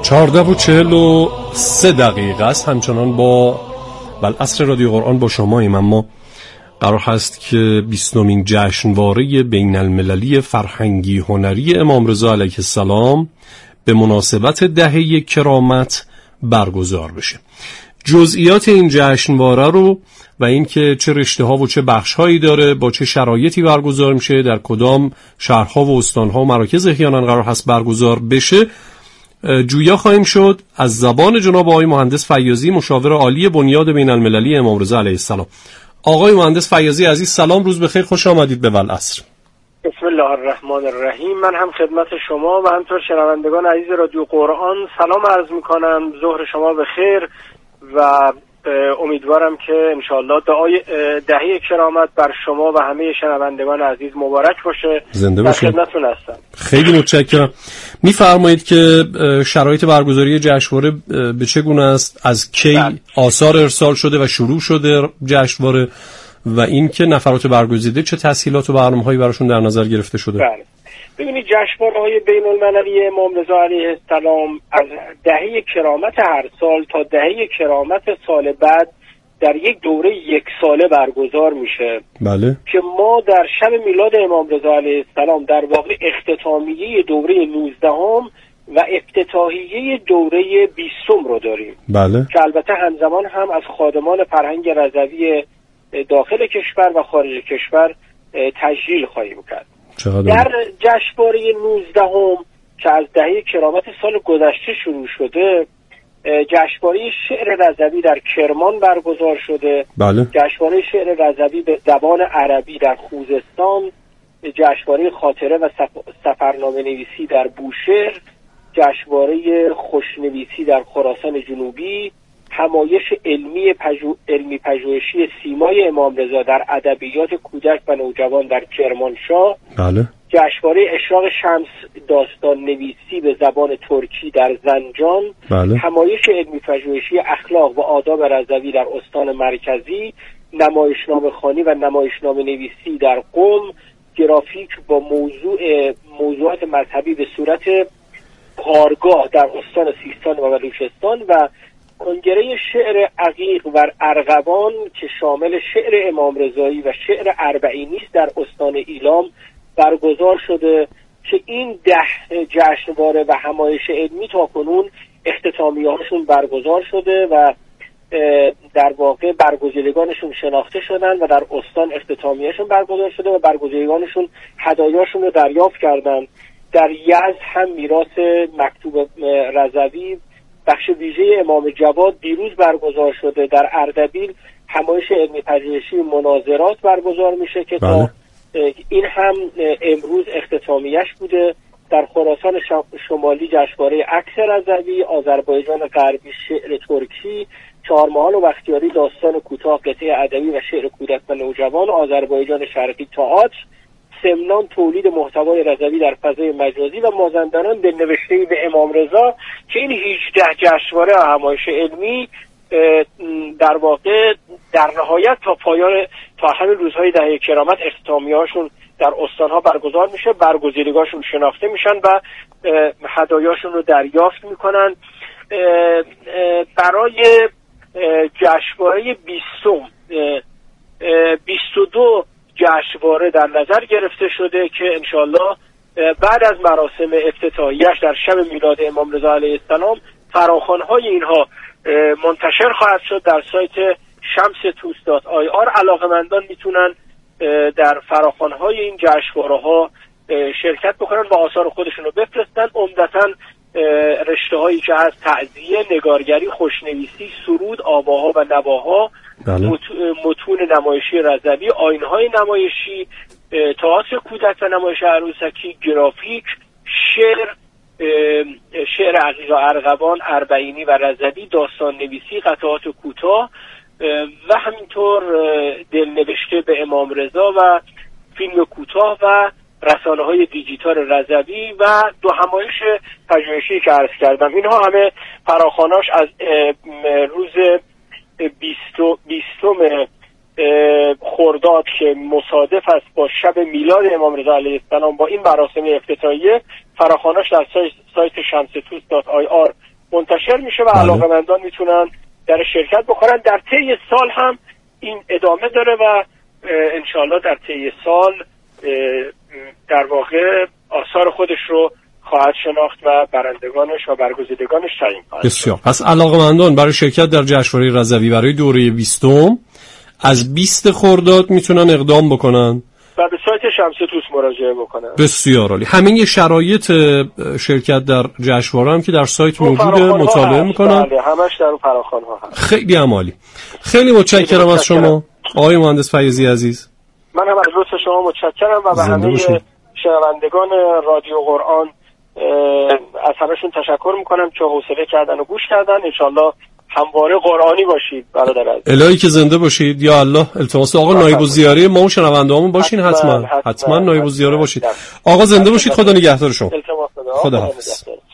14:43 است. همچنان با عصر رادیو قرآن با شماییم، اما قرار هست که 20مین جشنواره بین المللی فرهنگی هنری امام رضا علیه السلام به مناسبت دهه کرامت برگزار بشه. جزئیات این جشنواره رو و اینکه چه رشته ها و چه بخش هایی داره، با چه شرایطی برگزار میشه، در کدام شهرها و استانها و مراکز احیانا قرار هست برگزار بشه، جویا خواهیم شد از زبان جناب آقای مهندس فیاضی، مشاور عالی بنیاد بین المللی امام رضا علیه السلام. آقای مهندس فیاضی عزیز، سلام، روز بخیر، خوش آمدید به والعصر. بسم الله الرحمن الرحیم. من هم خدمت شما و همطور شنوندگان عزیز رادیو قرآن سلام عرض میکنم. ظهر شما بخیر و امیدوارم که انشاءالله دعای دهه کرامت بر شما و همه شنوندگان عزیز مبارک باشه. زنده باشید. خدمتتون هستم. خیلی متشکرم. میفرمایید که شرایط برگزاری جشنواره به چه گونه است؟ از کی آثار ارسال شده و شروع شده جشنواره و اینکه نفرات برگزیده چه تسهیلات و برنامه‌هایی براشون در نظر گرفته شده؟ بله. ببینید، جشنواره‌های بین المللی امام رضا علیه السلام از دهه کرامت هر سال تا دهه کرامت سال بعد در یک دوره یک ساله برگزار میشه. بله. که ما در شب میلاد امام رضا علیه السلام در واقع اختتامیه دوره 19 و افتتاحیه دوره 20 رو داریم. بله. که البته همزمان هم از خادمان فرهنگ رضوی داخل کشور و خارج کشور تجلیل خواهیم کرد. در جشنواره 19 که از دهه کرامت سال گذشته شروع شده، جشنواره شعر رضوی در کرمان برگزار شده. بله. جشنواره شعر رضوی به زبان عربی در خوزستان، جشنواره خاطره و سفرنامه نویسی در بوشهر، جشنواره خوشنویسی در خراسان جنوبی، همایش علمی پژوهشی سیمای امام رضا در ادبیات کودک و نوجوان در کرمانشاه. بله. جشنواره اشراق شمس داستان نویسی به زبان ترکی در زنجان. بله. همایش علمی پژوهشی اخلاق و آداب رضوی در استان مرکزی، نمایشنامه خوانی و نمایشنامه نویسی در قم، گرافیک با موضوعات مذهبی به صورت کارگاه در استان سیستان و بلوچستان و کنگره شعر عقیق و ارغوان که شامل شعر امام رضایی و شعر اربعینی است در استان ایلام برگزار شده. که این 10 جشنواره و همایش علمی تا کنون اختتامیه هاشون برگزار شده و در واقع برگزیدگانشون شناخته شدن و در استان اختتامیهشون برگزار شده و برگزیدگانشون هدایاشون رو دریافت کردن. در یزد هم میراث مکتوب رضوی بخش ویژه امام جواد دیروز برگزار شده. در اردبیل همایش علمی پژوهشی مناظرات برگزار میشه که تا این هم امروز اختتامیه‌اش بوده. در خراسان شمالی جشنواره عکس رضوی، آذربایجان غربی شعر ترکی، چهارمحال و بختیاری داستان کوتاه قطعه ادبی و شعر کودک و نوجوان، آذربایجان شرقی تئاتر، سمنان تولید محتوای رضوی در فضای مجازی و مازندران به نوشته به امام رضا. که این 18 جشنواره همایش علمی در واقع در نهایت تا پایان تا همین روزهای دهه کرامت اختتامیه‌هاشون در استان‌ها برگزار میشه، برگزیدگانشون شناخته میشن و هدایاشون رو دریافت میکنن. برای جشنواره 22 جشنواره در نظر گرفته شده که انشالله بعد از مراسم افتتاحیه‌اش در شب میلاد امام رضا علیه السلام فراخوان‌های اینها منتشر خواهد شد در سایت shamstoos.ir. علاقه‌مندان میتونن در فراخوان‌های این جشنواره‌ها شرکت بکنن و آثار خودشون رو بفرستن. عمدتاً رشته‌هایی که از تعزیه، نگارگری، خوشنویسی، سرود، آواها و نواها، بله. متون نمایشی رضوی، آیین‌های نمایشی، تئاتر کودک و نمایش عروسکی، گرافیک، شعر عقیق و ارغوان، اربعینی و رضوی، داستان نویسی، قطعات کوتاه و همینطور دلنوشته به امام رضا و فیلم کوتاه و رسانه‌های دیجیتال رضوی و 2 همایش پژوهشی که عرض کردم. اینها همه فراخواناش از روز 20 خرداد که مصادف است با شب میلاد امام رضا علیه السلام با این مراسم افتتاحیه، فراخواناش در سایت shamstoos.ir منتشر میشه و علاقه‌مندان میتونن در شرکت بکنن. در طی سال هم این ادامه داره و انشالله در طی سال در واقع آثار خودش رو خواهد شناخت و برندگانش و برگزیدگانش تعیین خواهد. بسیار. پس علاقه‌مندان برای شرکت در جشنواره رضوی برای دوره 20 از 20 خرداد میتونن اقدام بکنن و به سایت شمس توس مراجعه بکنن. بسیار عالی. همین شرایط شرکت در جشنواره هم که در سایت موجوده مطالعه میکنن. بله، همش در اون فراخوان‌ها هست. خیلی عالی. خیلی متشکرم از شما آقای مهندس فیاضی عزیز. من هم از لطف شما متشکرم و به همه شنوندگان رادیو قرآن از همشون تشکر میکنم که حوصله کردن و گوش کردن. انشالله همواره قرآنی باشید برادر عزیز. الهی که زنده باشید یا الله. التماس آقا نایب الزیاره ما و شنوندهامون باشین. حتما نایب الزیاره باشید. آقا زنده باشید. خدا نگهدار شما. التماس خدا حافظ.